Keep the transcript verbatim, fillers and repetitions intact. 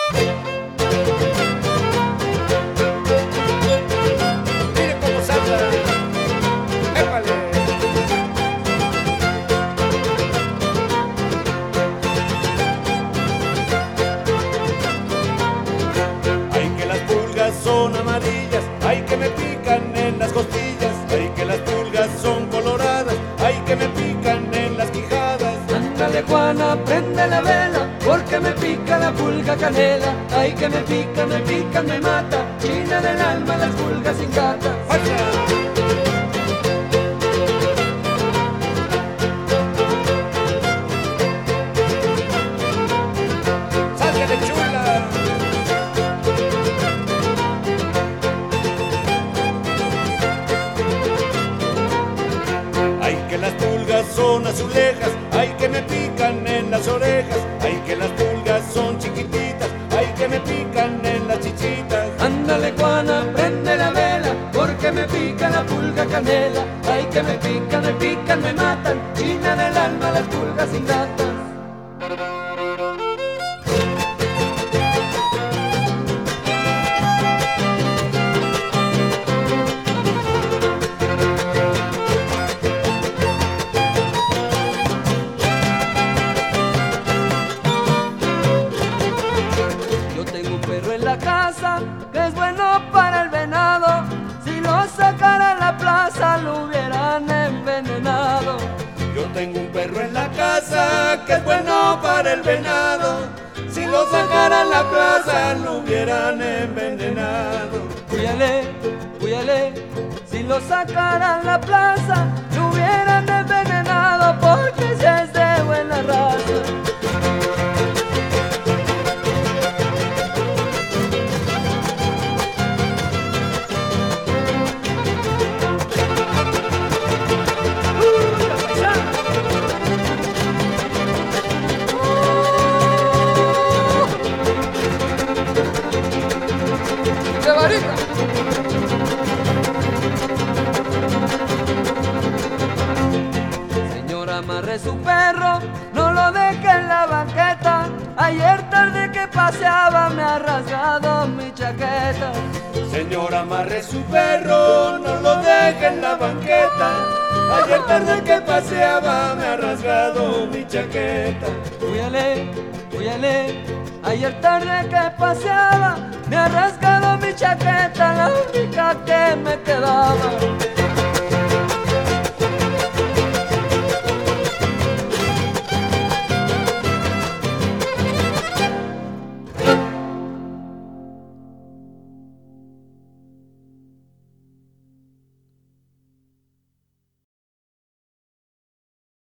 Mire cómo salta. ¡Épale! Ay, que las pulgas son amarillas, ay, que me pican en las costillas, ay, que las pulgas son coloradas, ay, que me pican en las quijadas. Ándale Juana, prende la vela, porque me pica la pulga canela. Ay, que me pica, me pica, me mata, china del alma las pulgas sin gata. ¡Vaya! ¡Sálgale, chula! Ay, que las pulgas son azulejas, ay, que me pican en las orejas, ay, que las pulgas son chiquititas, ay, que me pican en las chichitas. Ándale Juana, prende la vela, porque me pica la pulga canela. Ay, que me pican, me pican, me matan, china del alma las pulgas sin gatas. Yo tengo un perro en la casa que es bueno para el venado. Si lo sacara a la plaza lo hubieran envenenado. Yo tengo un perro en la casa que es bueno para el venado. Si lo sacara a la plaza lo hubieran envenenado. Cúyale, cúyale, si lo sacaran a la plaza lo hubieran envenenado, porque si es de buena raza. ¡Uh, la paisana! ¡Uh! ¡Qué varita! Señora, amarre su perro, no lo deje en la banqueta. Ayer tarde que paseaba me ha rasgado mi chaqueta. Señora, amarre su perro, no lo deje en la banqueta. Ayer tarde que paseaba me ha rasgado mi chaqueta. Cúyale, cúyale, ayer tarde que paseaba me ha rasgado mi chaqueta, la única que me quedaba.